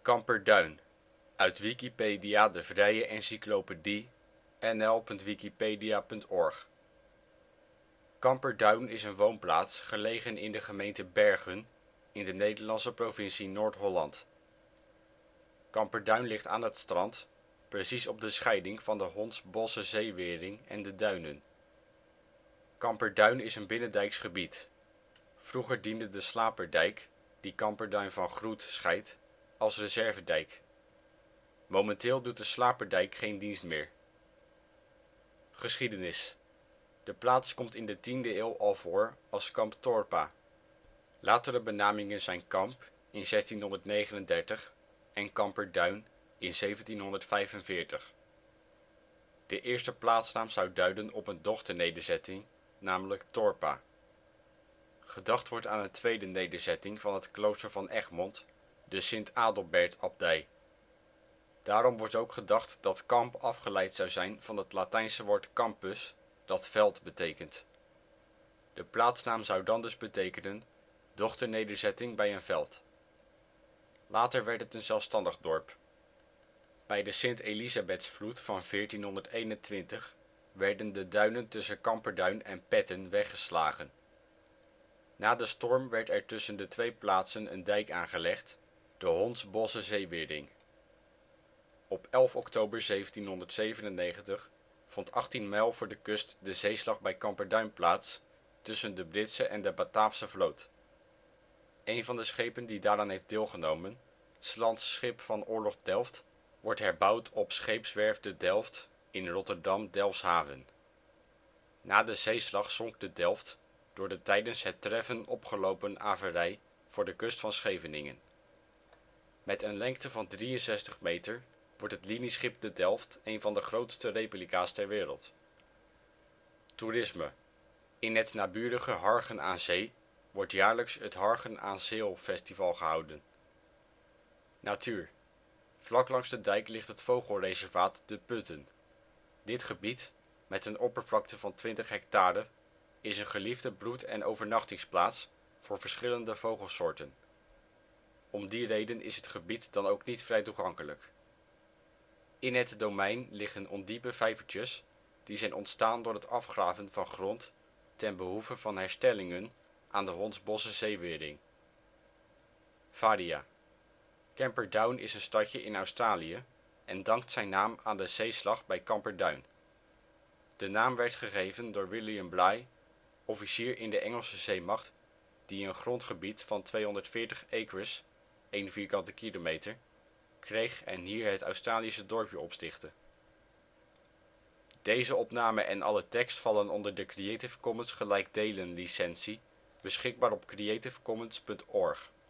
Camperduin, uit Wikipedia, de vrije encyclopedie. nl.wikipedia.org. Camperduin is een woonplaats gelegen in de gemeente Bergen in de Nederlandse provincie Noord-Holland. Camperduin ligt aan het strand, precies op de scheiding van de Hondsbossche Zeewering en de duinen. Camperduin is een binnendijks gebied. Vroeger diende de slaperdijk, die Camperduin van Groet scheidt, als reservedijk. Momenteel doet de slaperdijk geen dienst meer. Geschiedenis. De plaats komt in de 10e eeuw al voor als Kamp Torpa. Latere benamingen zijn Kamp in 1639 en Camperduin in 1745. De eerste plaatsnaam zou duiden op een dochternederzetting, namelijk Torpa. Gedacht wordt aan een tweede nederzetting van het klooster van Egmond, de Sint-Adelbertabdij. Daarom wordt ook gedacht dat kamp afgeleid zou zijn van het Latijnse woord campus, dat veld betekent. De plaatsnaam zou dan dus betekenen dochternederzetting bij een veld. Later werd het een zelfstandig dorp. Bij de Sint-Elisabethsvloed van 1421 werden de duinen tussen Camperduin en Petten weggeslagen. Na de storm werd er tussen de twee plaatsen een dijk aangelegd, de Hondsbossche Zeewering. Op 11 oktober 1797 vond 18 mijl voor de kust de zeeslag bij Camperduin plaats tussen de Britse en de Bataafse vloot. Een van de schepen die daaraan heeft deelgenomen, 's lands schip van oorlog Delft, wordt herbouwd op Scheepswerf de Delft in Rotterdam-Delfshaven. Na de zeeslag zonk de Delft door de tijdens het treffen opgelopen averij voor de kust van Scheveningen. Met een lengte van 63 meter wordt het linieschip de Delft een van de grootste replica 's ter wereld. Toerisme. In het naburige Hargen aan Zee wordt jaarlijks het Hargen aan Zeel festival gehouden. Natuur. Vlak langs de dijk ligt het vogelreservaat De Putten. Dit gebied, met een oppervlakte van 20 hectare, is een geliefde broed- en overnachtingsplaats voor verschillende vogelsoorten. Om die reden is het gebied dan ook niet vrij toegankelijk. In het domein liggen ondiepe vijvertjes die zijn ontstaan door het afgraven van grond ten behoeve van herstellingen aan de Hondsbossche Zeewering. Varia. Camperdown is een stadje in Australië en dankt zijn naam aan de zeeslag bij Camperduin. De naam werd gegeven door William Bligh, officier in de Engelse zeemacht, die een grondgebied van 240 acres (1 vierkante kilometer) kreeg en hier het Australische dorpje opstichtte. Deze opname en alle tekst vallen onder de Creative Commons gelijkdelen licentie, beschikbaar op creativecommons.org